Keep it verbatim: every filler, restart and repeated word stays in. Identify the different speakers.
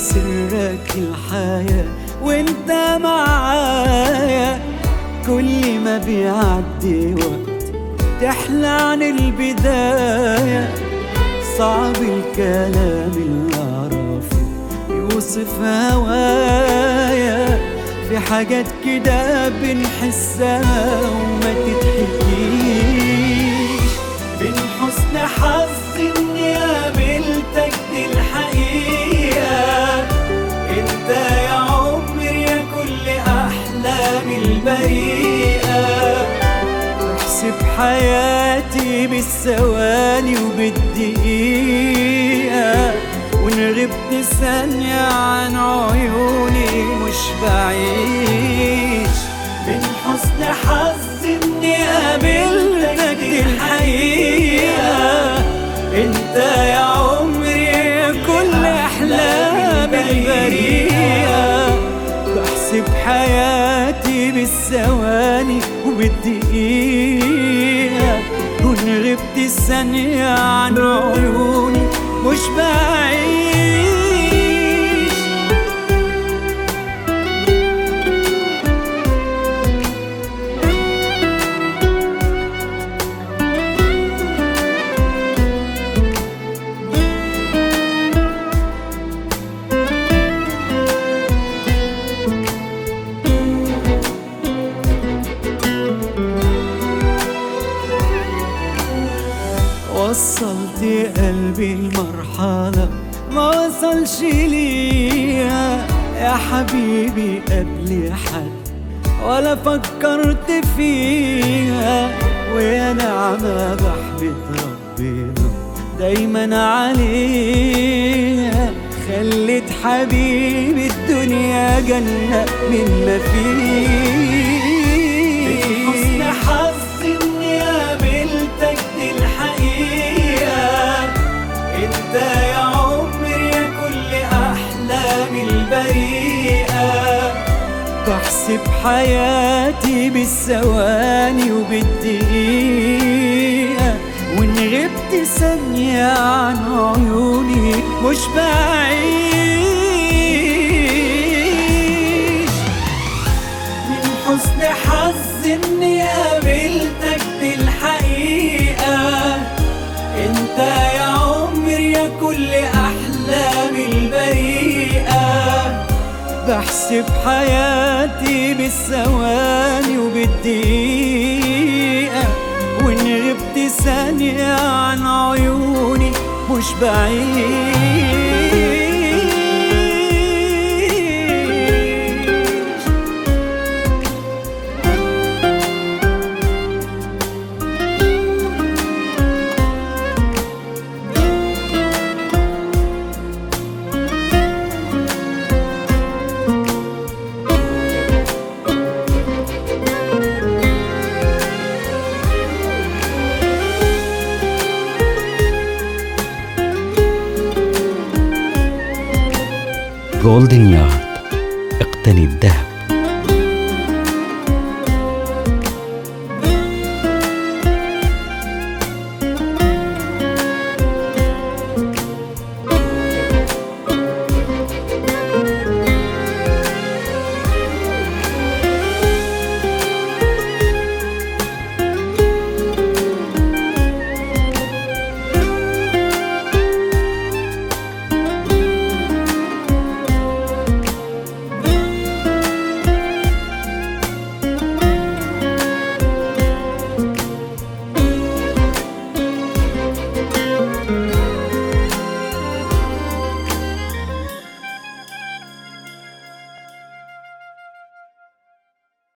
Speaker 1: سرك الحياة وانت معايا. كل ما بيعدي وقت تحلى عن البداية. صعب الكلام اللي أعرفه يوصف هوايا. في حاجات كده بنحسها وما تتحكيش. من حسن حظي إني قابلتك دي الحقيقة. انت يا عمري يا كل أحلامي البريئة. بحسب حياتي بالثواني وبالدقيقة. وإن غبت ثانية عن عيوني مش بعيش. من حسن حظي إني قابلتك دي الحقيقة. انت يا عمري يا كل أحلامي البريئة. بحسب حياتي بالثواني وبالدقيقة. وإن غبت ثانية عن عيوني مش بعيش. وصلت قلبي المرحلة ما وصلش ليها يا حبيبي قبل حد ولا فكرت فيها. ويا نعمة بحمد ربنا دايما عليها. خلت حبيبي الدنيا جنة من ما فيها. حسن حظي إني قابلتك دي الحقيقة. انت يا عمري يا كل أحلامي البريئة. بحسب حياتي بالثواني وبالدقيقة. وإن غبت ثانية عن عيوني مش بعيش. من حسن حظي إني قابلتك دي الحقيقة. انت يا عمري يا كل أحلامي البريئة. بحسب حياتي بالثواني وبالدقيقة. وإن غبت ثانية عن عيوني مش بعيش.
Speaker 2: جولدن يارد، اقتني الذهب